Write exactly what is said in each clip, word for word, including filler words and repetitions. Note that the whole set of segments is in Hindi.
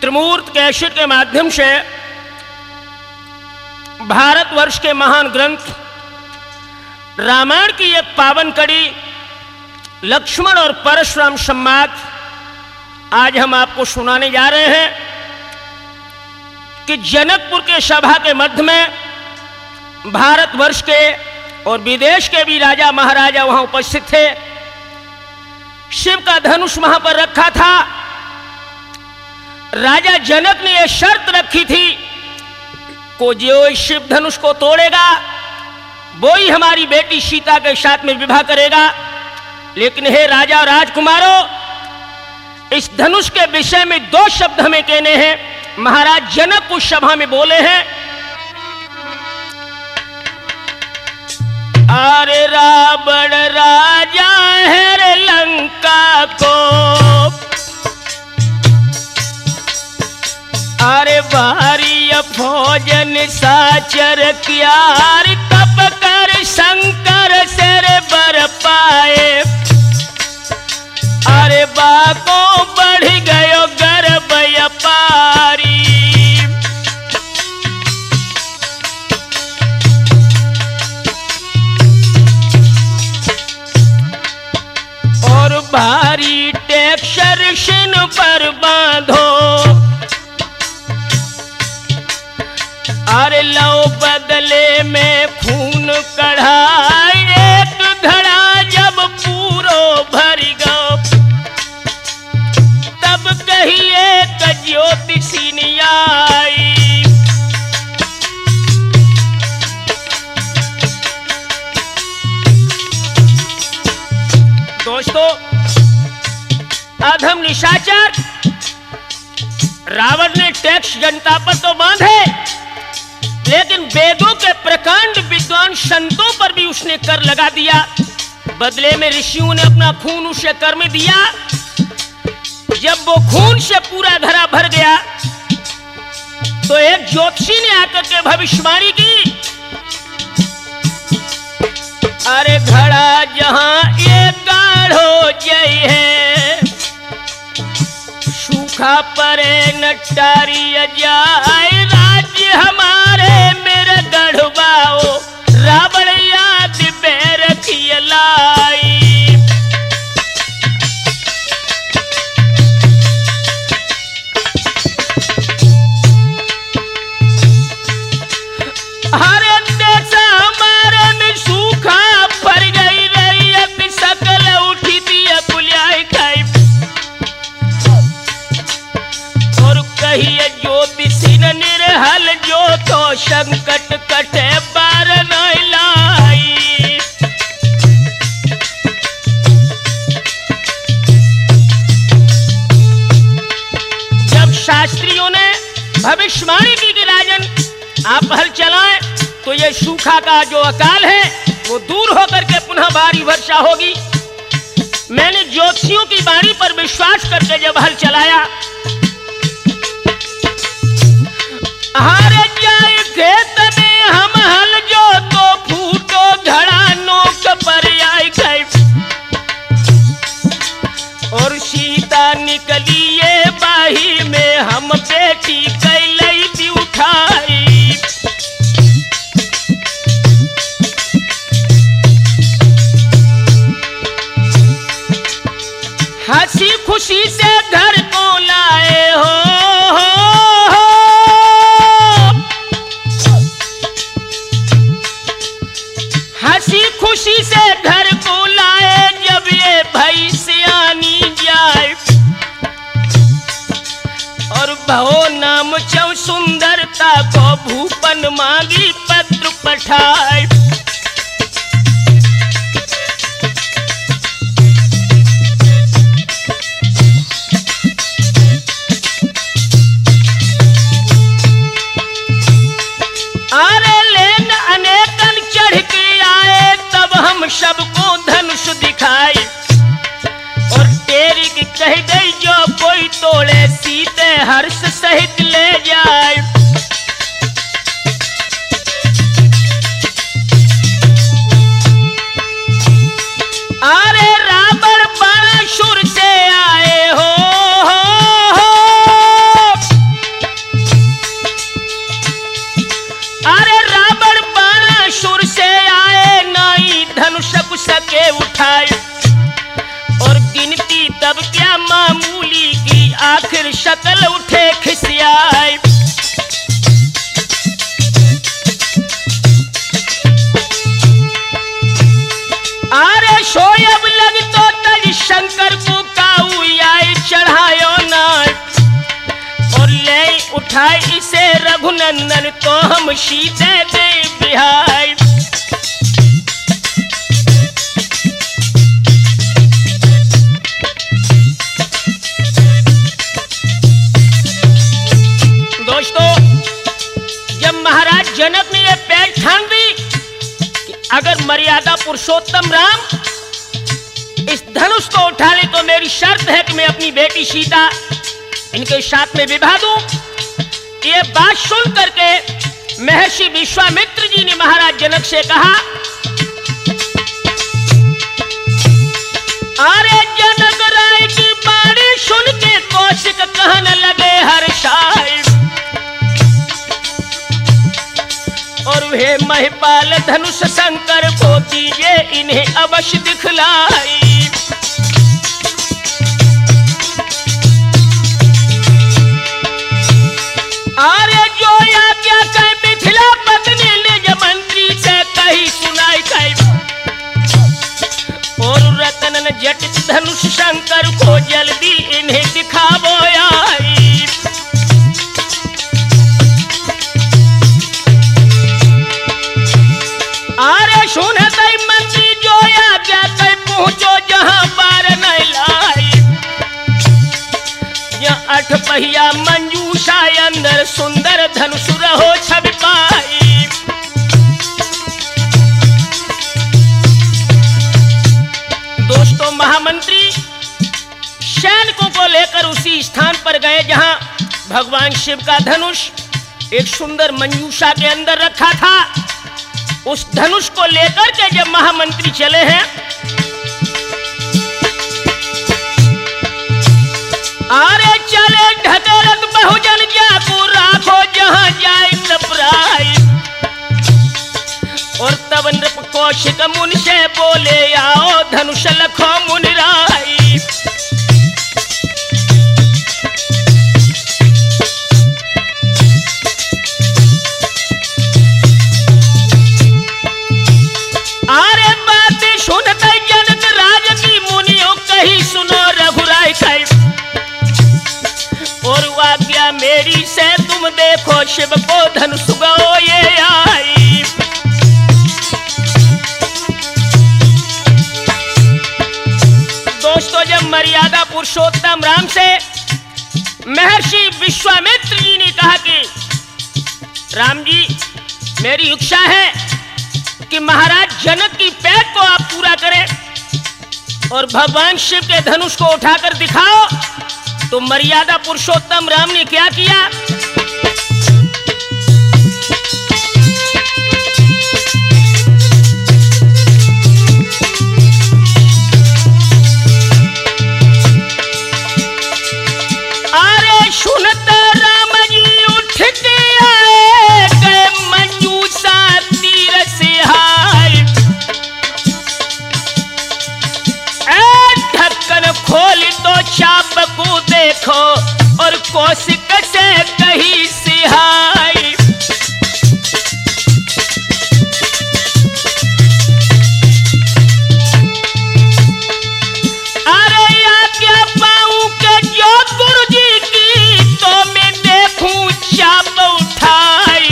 त्रिमूर्त कैसेट के माध्यम से भारतवर्ष के महान ग्रंथ रामायण की एक पावन कड़ी लक्ष्मण और परशुराम संवाद आज हम आपको सुनाने जा रहे हैं कि जनकपुर के सभा के मध्य में भारतवर्ष के और विदेश के भी राजा महाराजा वहां उपस्थित थे। शिव का धनुष वहां पर रखा था। राजा जनक ने यह शर्त रखी थी को जो शिव धनुष को तोड़ेगा वो ही हमारी बेटी सीता के साथ में विवाह करेगा। लेकिन हे राजा और राजकुमारों, इस धनुष के विषय में दो शब्द हमें कहने हैं। महाराज जनक उस सभा में बोले हैं, अरे रावण राजा है रे लंका को, अरे भारी भोजन साचर क्यार तप कर शंकर सिर बर पाए, अरे बाको बढ़ गयो गर्भ अपारी। और भारी टेक्सर शिन पर बांधो, अरे लो बदले में खून कढ़ाई, एक घड़ा जब पूरो भर गो तब कहिए ज्योतिषी आई। दोस्तों, अधम निशाचर रावण ने टैक्स जनता पर तो बांधे, लेकिन वेदों के प्रकांड विद्वान संतों पर भी उसने कर लगा दिया। बदले में ऋषियों ने अपना खून उसे कर में दिया। जब वो खून से पूरा घड़ा भर गया तो एक ज्योतिषी ने आकर के भविष्यवाणी की, अरे घड़ा जहां एक गाढ़ो जय है, सूखा परे नटारी जाए, राज्य हमारे मेरे गढ़वाओ, रावण याद में रखिए लाई। हरे देश हमारे में सूखा पड़ गई रही, सकल उठी दिया बुलियाई खाई, और कहिए ज्योतिषी न निरहल जो तो संकट कटे बार नहीं लाई। जब शास्त्रियों ने भविष्यवाणी की कि राजन आप हल चलाएं तो ये सूखा का जो अकाल है वो दूर होकर के पुनः भारी वर्षा होगी। मैंने ज्योतिषियों की वाणी पर विश्वास करके जब हल चलाया, हारे जाए खेत में हम हल जो तो फूटो घड़ा नोक पर आई गई, और सीता निकली ये बाही में हम बेटी कैलई दी उठाई। हंसी खुशी से घर को लाए हो, हो, हो। हंसी खुशी से घर को लाए, जब ये भई सियानी जाए, और भो नाम चौ सुंदरता को भूपन मांगी पत्र पठाए। अरे लेन अनेकन चढ़ के आए, तब हम सबको धनुष दिखाई, और तेरी की कह गई जो कोई तोड़े सीते हर्ष सहित ले जाए। अरे रावण बड़ा शुर से आए हो, हो, हो। उठाए इसे रघुनंदन तो हम सीते दे बिहार। दोस्तों, जब महाराज जनक ने यह पैर ठान दी कि अगर मर्यादा पुरुषोत्तम राम इस धनुष को उठा ले तो मेरी शर्त है कि मैं अपनी बेटी सीता इनके साथ में विवाह दूं। ये बात सुन करके महर्षि विश्वामित्र जी ने महाराज जनक से कहा, अरे जनक राय की बाणी सुन के कौशिक कहने लगे हर्षाय, और वे महिपाल धनुष शंकर को दीजिए इन्हें अवश्य दिखलाई। अरे जो आज्ञा कह मिथिला पत्नी निज मंत्री से कही सुनाई कही, और रतन जटित धनुष शंकर को जल्दी इन्हें दिखावो आई। अरे सुनत मंत्री जो आज्ञा कह पहुंचो जहां पार नहीं लाई, अठ पहिया मंजूषा अंदर सुंदर धनुष रहो छवि पाई। दोस्तों, महामंत्री सैनिकों को लेकर उसी स्थान पर गए जहां भगवान शिव का धनुष एक सुंदर मंजूषा के अंदर रखा था। उस धनुष को लेकर के जब महामंत्री चले हैं, अरे चले ढकरत बहुजन जाको राखो जहां जाए नपराई, और तब नृप कौशिक मुनि से बोले आओ धनुष लखो मुनिराई। अरे बातें सुनते जनक राज की मुनियों कही सुनो रघुराई कही, और आज्ञा मेरी से तुम देखो शिव को धनुष गो ये आई। दोस्तों, जब मर्यादा पुरुषोत्तम राम से महर्षि विश्वामित्र जी ने कहा कि राम जी, मेरी इच्छा है कि महाराज जनक की पैठ को आप पूरा करें और भगवान शिव के धनुष को उठाकर दिखाओ, तो मर्यादा पुरुषोत्तम राम ने क्या किया? अरे सुनता राम जी उठ के आए गए मंजूषा तीर से हाय, ढक्कन खोल तो चाप को देखो और कौशिक से कही सिहाई। अरे आज्ञा पाऊं के जो गुरु जी की तो मैं देखूं चाप उठाई,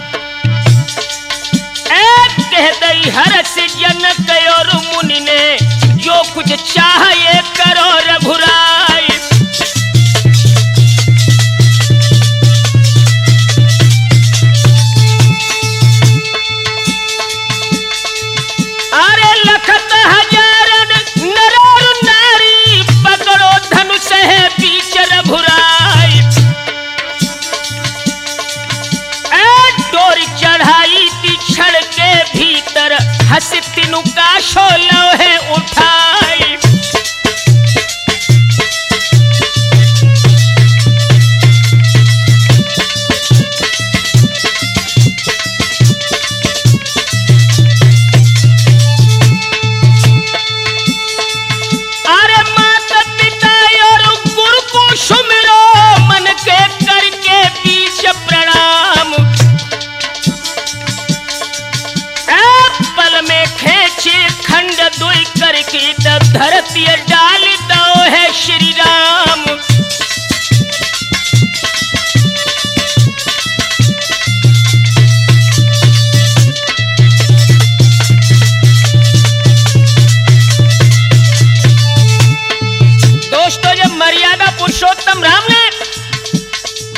एक कह दई हर्ष जनक और मुनि ने जो कुछ चाहे करो रघुराई। अरे लखत हजारन नर और नारी पकड़ो धनुष है बीच रघुराई, ए डोरी चढ़ाई थी छड़ के भीतर हंस तीनों का शोलो है उठाई। अरे माता पिता और गुरु को सुमिरो मन के करके बीच प्रणाम, पल में खेचे खंड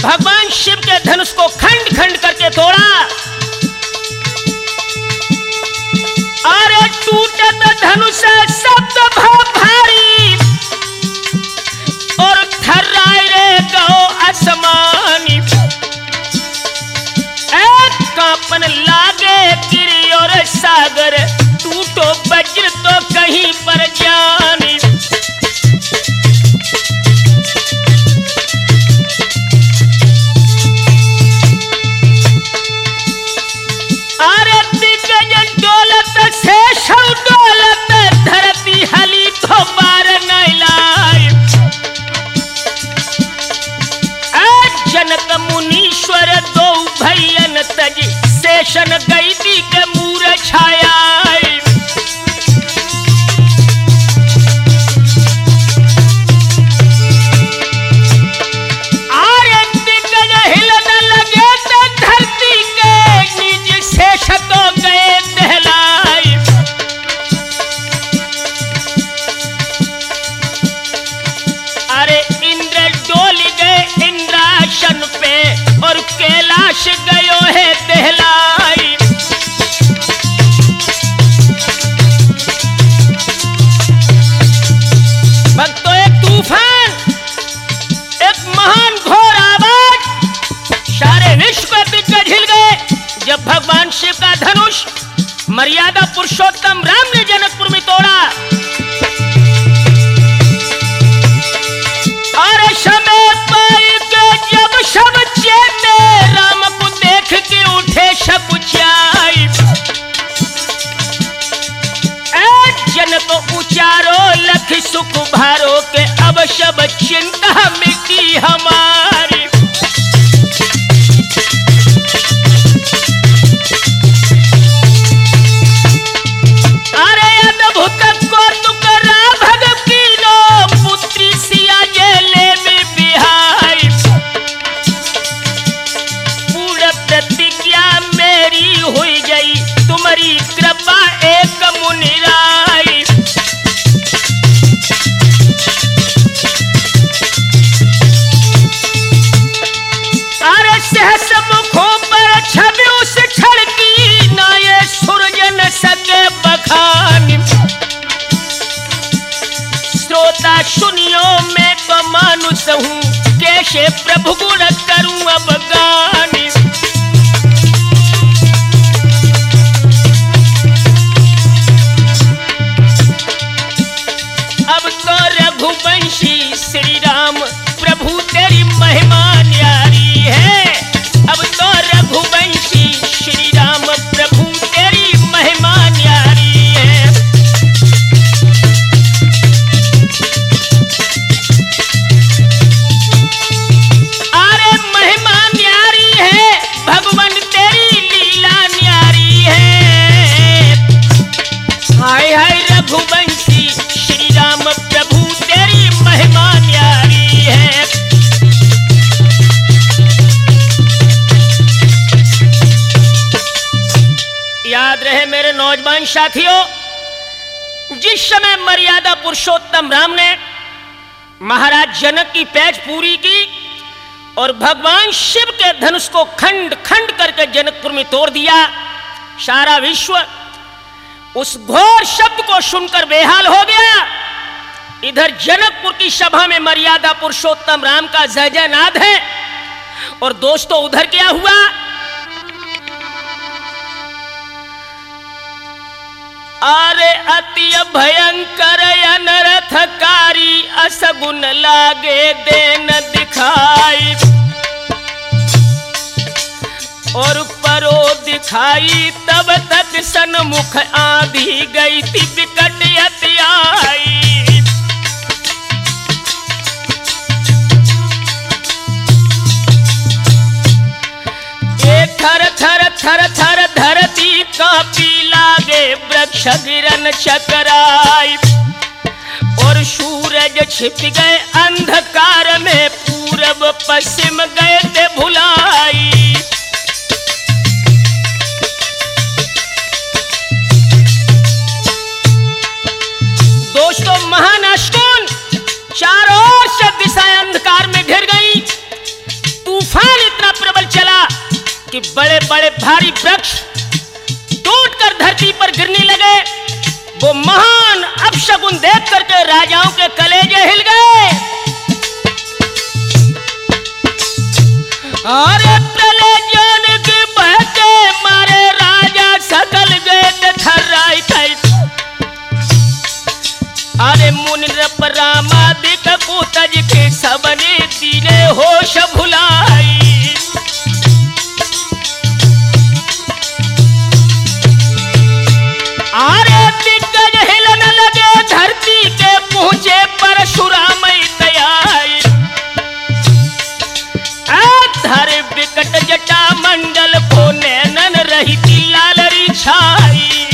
भगवान शिव के धनुष को खंड खंड करके तोड़ा। अरे टूटे तो धनुष शब्द भारी और थर्राए रे गो आसमानी। एक कांपन लागे गिरी और सागर, टूटो वज्र तो कहीं पर जानी। अरे दिग्गज डोलत शेष डोलत, धरती हली तो बार नहीं लाई। जनक मुनीश्वर दो भैयन तज, शेषन गैदी के मूर छाया। आरे दिग्गज हिलन लगे तो धरती के, निज शेष तो गए दहलाई। अरे इंद्र डोल गए इंद्रासन पे, और कैलाश गयो है दहलाई। भक्तों, एक तूफान, एक महान घोर आवाज, सारे विश्व के दिग्गज हिल गए जब भगवान शिव का धनुष मर्यादा पुरुषोत्तम राम ने जनकपुर में तोड़ा। और समय पाई के जब सब चेते, राम को देख के उठे सकुचाई। जनक उचारो लख सुख भारो के, अब सब चिंता मिटी हमारी। अरे अद्भुत कौतुक राघव कीनो, पुत्री सिया जेले में बिहाई। पूर्ण प्रतिज्ञा मेरी हुई गई, तुम्हारी कृपा एक मुनिराई। अरे सहस मुखों पर छवि उस क्षण की, ना ये सूरज न सके बखानी। श्रोता सुनियो, मैं तो मानुष हूँ, कैसे प्रभु गुण करूं अब गानी। अब तो रघुवंशी श्री राम प्रभु तेरी महिमा न्यारी है। अब तो रघुवंशी श्री राम प्रभु तेरी महिमा न्यारी है। अरे महिमा न्यारी है, भगवान तेरी लीला न्यारी है। हाय हाय रघुवंशी श्री राम प्रभु तेरी महिमा न्यारी है। याद रहे मेरे नौजवान साथियों, जिस समय मर्यादा पुरुषोत्तम राम ने महाराज जनक की पैज पूरी की और भगवान शिव के धनुष को खंड खंड करके जनकपुर में तोड़ दिया, सारा विश्व उस घोर शब्द को सुनकर बेहाल हो गया। इधर जनकपुर की सभा में मर्यादा पुरुषोत्तम राम का जय जय नाद है, और दोस्तों उधर क्या हुआ? अरे अति भयंकर अनर्थकारी, असगुन लागे देन दिखाई। और परो दिखाई तब तक सन्मुख आंधी गई थी विकट अति आई। थर थर थर थर धरती कांपी लागे, वृक्ष गिरन चकराई। और सूरज छिप गए अंधकार में, पूरब पश्चिम गए थे भुलाई। दोस्तों महानाशकून चारों ओर से दिशाएं अंधकार में घिर गई। तूफान कि बड़े बड़े भारी वृक्ष टूटकर धरती पर गिरने लगे। वो महान अपशकुन देख करके राजाओं के कलेजे हिल गए। अरे प्रलय जान के बहते मारे राजा सकल गए थर्राई थई। अरे मुनि रामादिक पूतज के सबने दीने होश भुलाई। अरे दिग्गज हिलन लगे धरती के पहुंचे परशुराम दयाई। धर विकट जटा मंडल को नैनन रही थी लालरी छाई।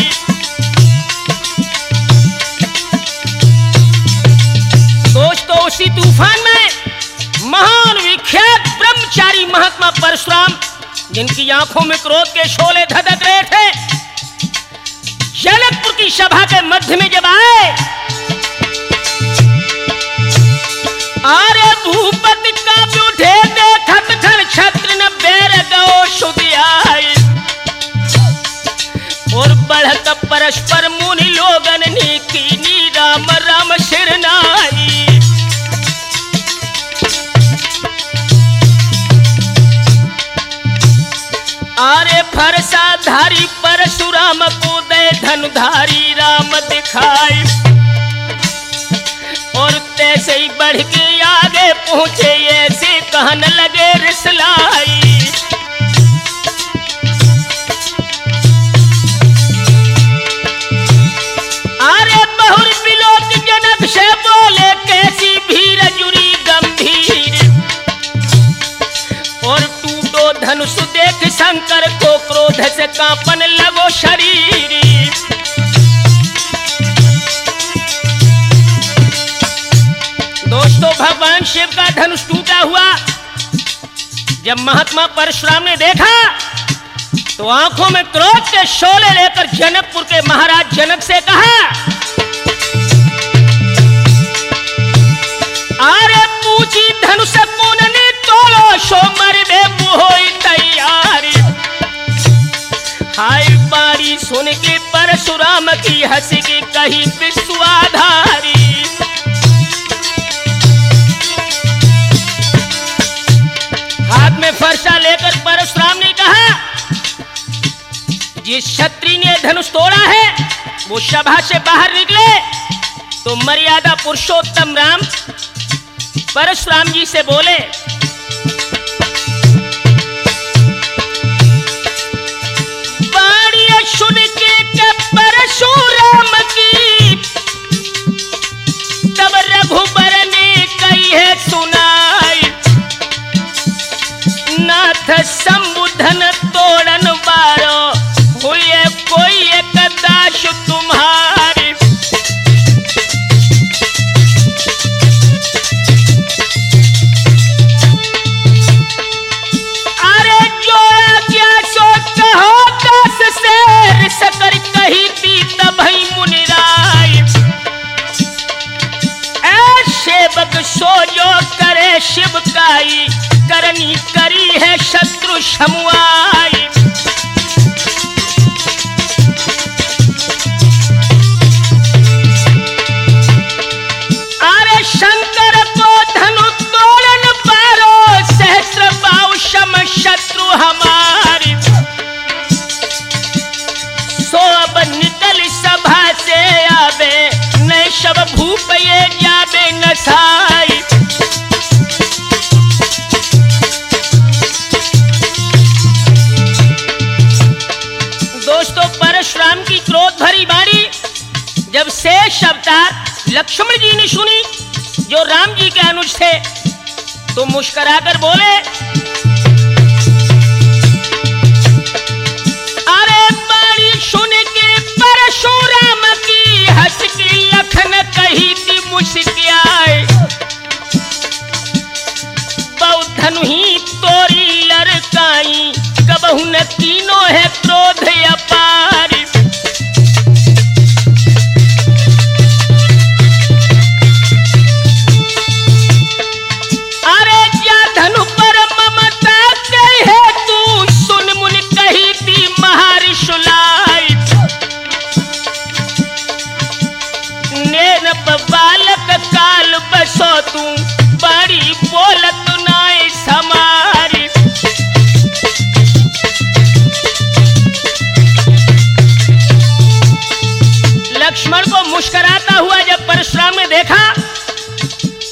दोस्तों उसी तूफान में महान विख्यात ब्रह्मचारी महात्मा परशुराम, जिनकी आंखों में क्रोध के शोले धधक रहे थे, जनकपुर की सभा के मध्य में जब आए। अरे भूपति का उठे देखत खन छत्र न बैर गो सुधियाई। और बढ़त परस्पर मुनि लोगन ने कीनी राम राम शिरनाई। अरे फरसाधारी परशुराम को दे धनुधारी राम दिखाई। और तैसे ही बढ़ के आगे पहुंचे ऐसे कहन लगे रिसलाई। अरे बहुर बिलोक जनक से बोले कैसी भीर जुरी गंभीर। और टूटो धनुष देख शंकर को क्रोध से कांपन लगो शरीर। दोस्तों भगवान शिव का धनुष टूटा हुआ जब महात्मा परशुराम ने देखा तो आंखों में क्रोध के शोले लेकर जनकपुर के महाराज जनक से कहा, अरे पूछी धनुष पुनने तोलो सो मरबे होई तैयारी। हाय बारी सुन के परशुराम की हंसी की कही विश्वाधारी। हाथ में फरसा लेकर परशुराम ने कहा, जिस क्षत्रिय ने धनुष तोड़ा है वो सभा से बाहर निकले। तो मर्यादा पुरुषोत्तम राम परशुराम जी से बोले, बाणी सुन के परशुराम की तब रघुबर ने कही है सुनाई। नाथ संबुधन तोड़न बारो हुए कोई एक दाश तुम्हारी। अरे जो क्या सो कहो दस शेर सकर कही थी तभी मुनिराय। ऐ सेवक सो जो करे शिव काई करनी करी है शत्रु समुआई। अरे शंकर को धनु तोड़न पारो सहस्र बाहु सम शत्रु हमारी। सो अब निकल सभा से आवे नहीं सब भूप ये जावे नसाई। दोस्तों परशुराम की क्रोध भरी बाणी जब शेष अवतार लक्ष्मण जी ने सुनी जो राम जी के अनुज थे तो मुस्कुराकर बोले, अरे बाणी सुन के परशुराम की हंस की लखन कही थी मुस्कियाए। बौद्धनु ही तोरी लड़काई कबहु न कीनो है क्रोध अपार। अरे जा धनु पर ममता कहे तू सुन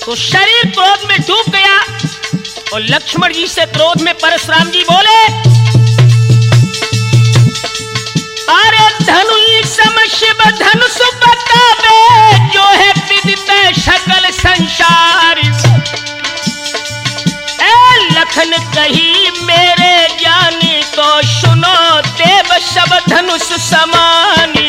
तो शरीर क्रोध में डूब गया और लक्ष्मण जी से क्रोध में परशुराम जी बोले, अरे धनु सम शिव धनुष बतावे जो है विदित सकल संसार। ए लखन कही मेरे ज्ञानी तो सुनो देव सब धनुष समानी।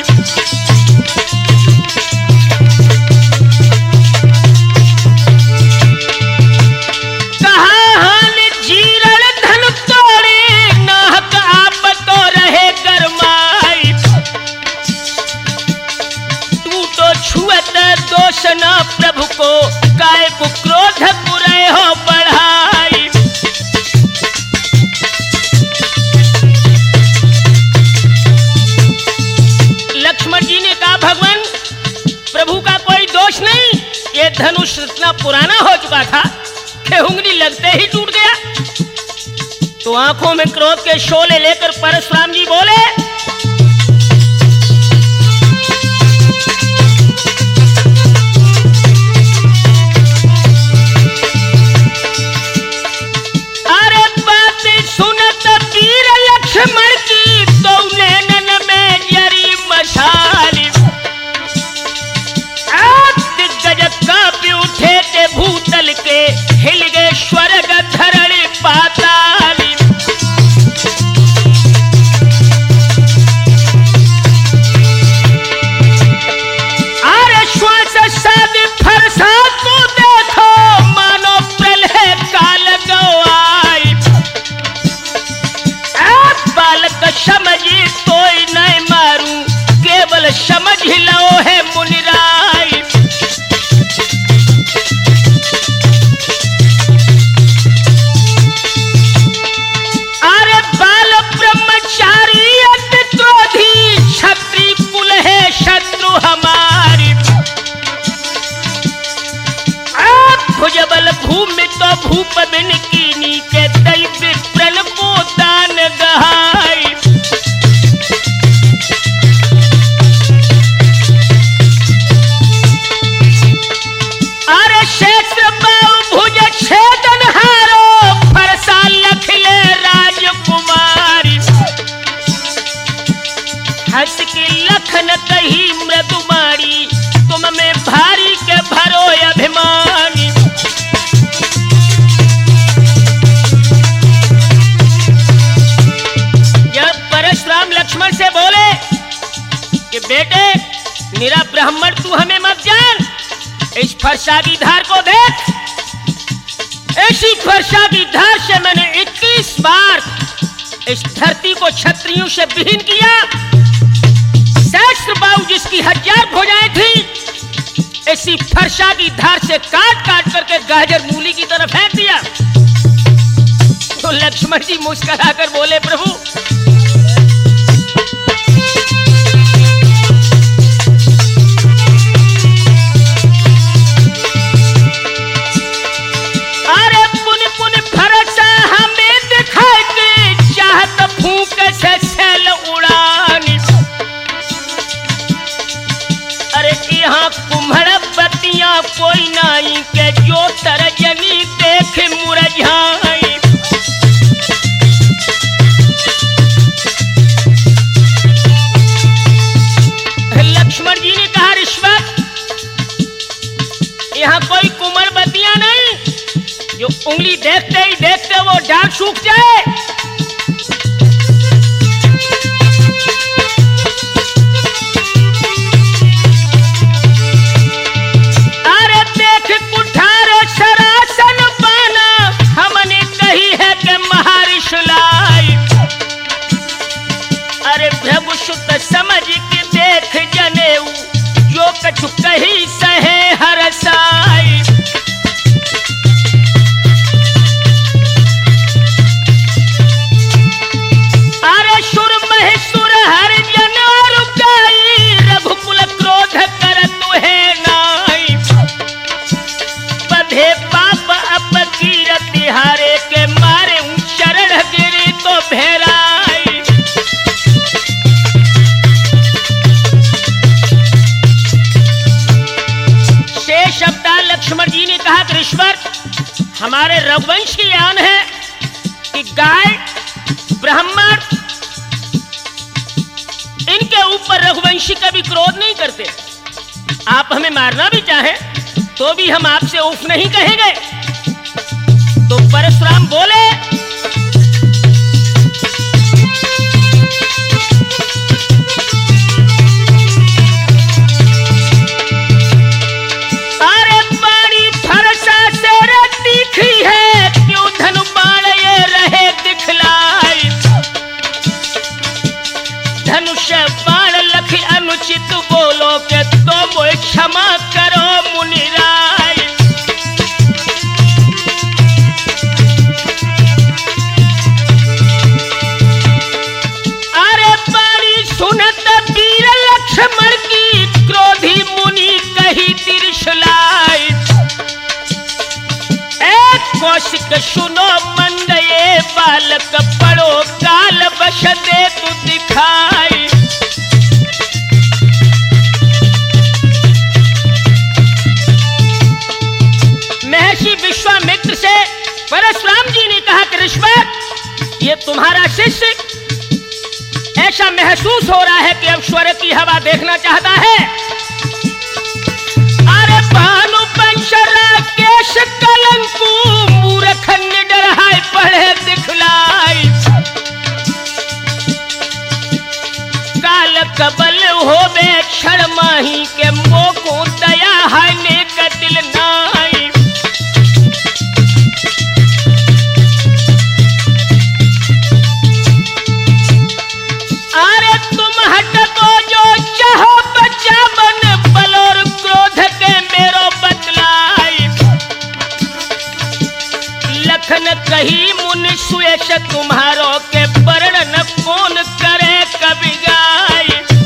दोषना प्रभु को काय को क्रोध पुरे हो बढ़ाई। लक्ष्मण जी ने कहा, भगवान प्रभु का कोई दोष नहीं, ये धनुष इतना पुराना हो चुका था कि उंगली लगते ही टूट गया। तो आंखों में क्रोध के शोले लेकर परशुराम जी बोले, लक्ष्मण की तो नैनन में जरी मशाली। दिग्गज कांपे उठे थे भूतल के, हिल गए स्वर्ग धरणी पाताली। अरे श्वास सादी फरसा को देखो मानो प्रलय काल गवाई। बालक समझी कोई नहीं मारू, केवल समझ लो है मुनिराय। अरे बाल ब्रह्मचारी अति क्रोधी, क्षत्रिय कुल है शत्रु हमारी। भुजबल भूमि तो भूप बिन कीनी के दैव्य प्रण को दान गहाई। अरे क्षेत्र बाहु भुज छेदन हारो, फरसा लखले राजकुमारी। हंस की लखन कही मृदुमारी, तुम में भारी के भरो अभिमानी। परशुराम लक्ष्मण से बोले कि बेटे मेरा ब्राह्मण तू हमें मत जान, इस फरसा की धार को देख। ऐसी फरसा की धार से मैंने इक्कीस बार इस धरती को क्षत्रियों से विहीन किया। सहस्त्र बाहु जिसकी हजार भुजाएं थी, ऐसी फरसा की धार से काट काट करके गाजर मूली की तरफ फेंक दिया। तो लक्ष्मण जी मुस्कुराकर बोले, प्रभु कोई नाई के जो तरजनी देख मुरझाई। लक्ष्मण जी ने कहा, रिश्वत यहाँ कोई कुंवर बतिया नहीं जो उंगली देखते ही देखते वो डाल सूख जाए। समझ के देख जनेऊ, जो कछु कही सहे हरसाई। अरे सुर महेश्वर हर जन रुकाई, रघुकुल क्रोध कर तुहे नाई। बधे पाप अपकीरत हारे के मारे चरण गिरी तो भेराई। शेष अवतार लक्ष्मण ईश्वर, हमारे रघुवंश की आन है कि गाय, ब्राह्मण, इनके ऊपर रघुवंशी कभी क्रोध नहीं करते। आप हमें मारना भी चाहें तो भी हम आपसे उफ नहीं कहेंगे। तो परशुराम बोले, अरे बड़ी फरसा से तीखी है, क्यों धनु बाण ये रहे दिखलाई। धनुष बाण लख अनुचित बोलो के तो मोए क्षमा करो मुनिराय। अरे बड़ी सुनत वीर लक्ष्मण की, क्रोधी मुनि कही त्रिशूलाई। एक कौशिक सुनो मंद ये बालक, पड़ो काल बश दे तू दिखाई। महर्षि विश्वामित्र से परशुराम जी ने कहा कि ऋषभ, ये तुम्हारा शिष्य ऐसा महसूस हो रहा है कि अब स्वर्ग की हवा देखना चाहता है। अरे भानु पंचरा केश कलंकु, मूर्ख निडर है पढ़े दिखलाई। काल कबल होवे क्षण माही के, मोको दया है नेक दिल नाई। अरे तुम हटको जो चाहो बच्चा बन, बल और क्रोध के मेरो बतलाई। लखन कही मुनि सुयश, तुम्हारो के वर्णन कौन करे कवि गाय।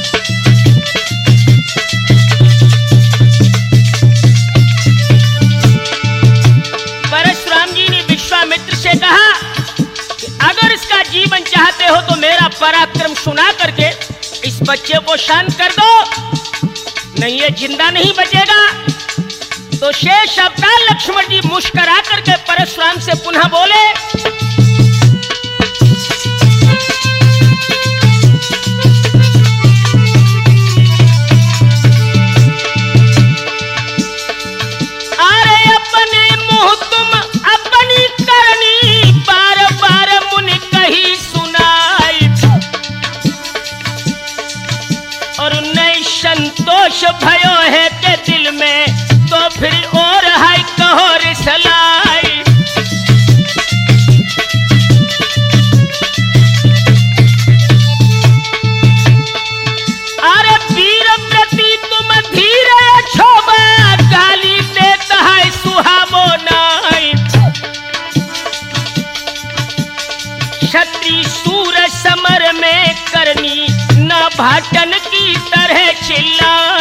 परशुराम जी ने विश्वामित्र से कहा कि अगर इसका जीवन चाहते हो तो मेरा पराक्रम सुना करके इस बच्चे को शांत कर दो, नहीं ये जिंदा नहीं बचेगा। तो शेष अवतार लक्ष्मण जी मुस्कुरा करके परशुराम से पुनः बोले, अरे अपने मुंह तुम अपनी करनी, बार बार मुनि कही सुनाई। और नहीं संतोष भयो है के दिल में, तो फिर और है कहो रिसलाई। अरे वीर प्रति तुम धीर छोबा, गाली देता है सुहावो नाई। क्षत्रिय सूर समर में करनी, ना भाटन की तरह चिल्ला।